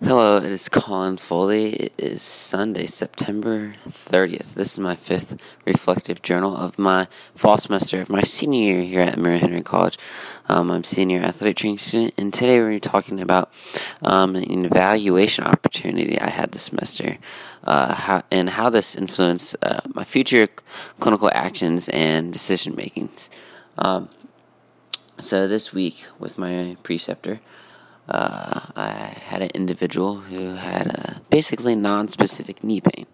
Hello, it is Colin Foley. It is Sunday, September 30th. This is my fifth reflective journal of my fall semester of my senior year here at Mary Henry College. I'm a senior athletic training student, and today we're talking about an evaluation opportunity I had this semester, how this influenced my future clinical actions and decision makings. So this week with my preceptor, I had an individual who had basically non-specific knee pain.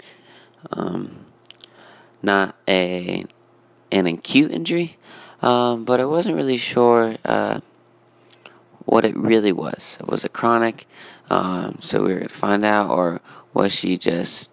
Not an acute injury, but I wasn't really sure what it really was. Was it chronic? So we were going to find out, or was she just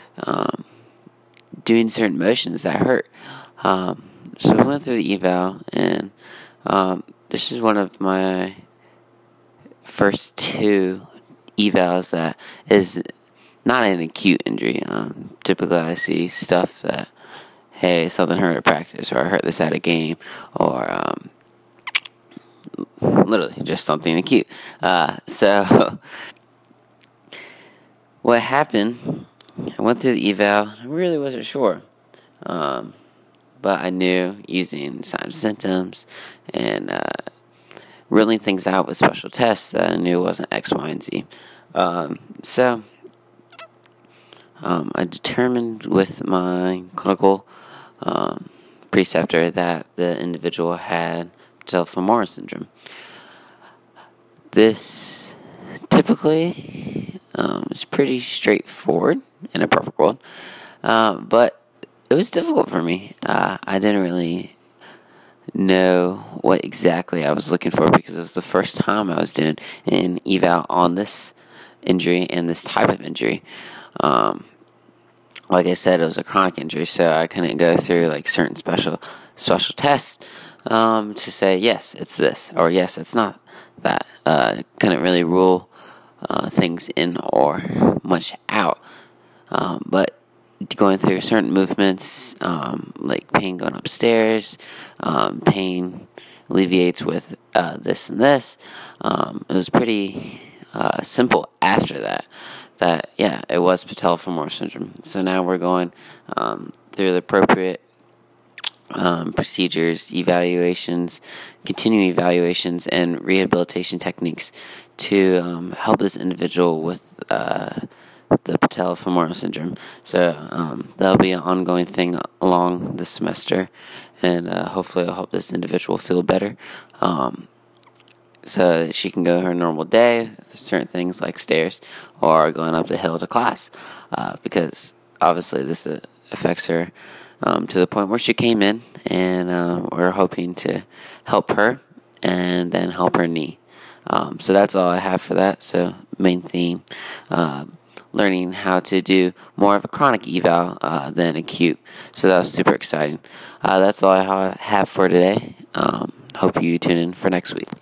doing certain motions that hurt? So we went through the eval, and this is one of my first two evals that is not an acute injury. Typically I see stuff that, hey, something hurt at practice, or I hurt this at a game, or literally just something acute. So what happened, I went through the eval, I really wasn't sure. But I knew using signs and symptoms and ruling things out with special tests that I knew wasn't X, Y, and Z. So I determined with my clinical preceptor that the individual had patellofemoral syndrome. This typically is pretty straightforward in a perfect world, but it was difficult for me. I didn't really know what exactly I was looking for, because it was the first time I was doing an eval on this injury and this type of injury. Like I said, it was a chronic injury, so I couldn't go through like certain special tests to say yes, it's this, or yes, it's not that. Couldn't really rule things in or much out, but going through certain movements, like pain going upstairs, pain alleviates with this and this. It was pretty simple after that. Yeah, it was patellofemoral syndrome. So now we're going through the appropriate procedures, evaluations, continuing evaluations, and rehabilitation techniques to help this individual with the patellofemoral syndrome. So that'll be an ongoing thing along the semester, and hopefully it'll help this individual feel better, so that she can go her normal day, certain things like stairs or going up the hill to class, because obviously this affects her to the point where she came in, and we're hoping to help her and then help her knee. So that's all I have for that. So main theme, learning how to do more of a chronic eval than acute. So that was super exciting. That's all I have for today. Hope you tune in for next week.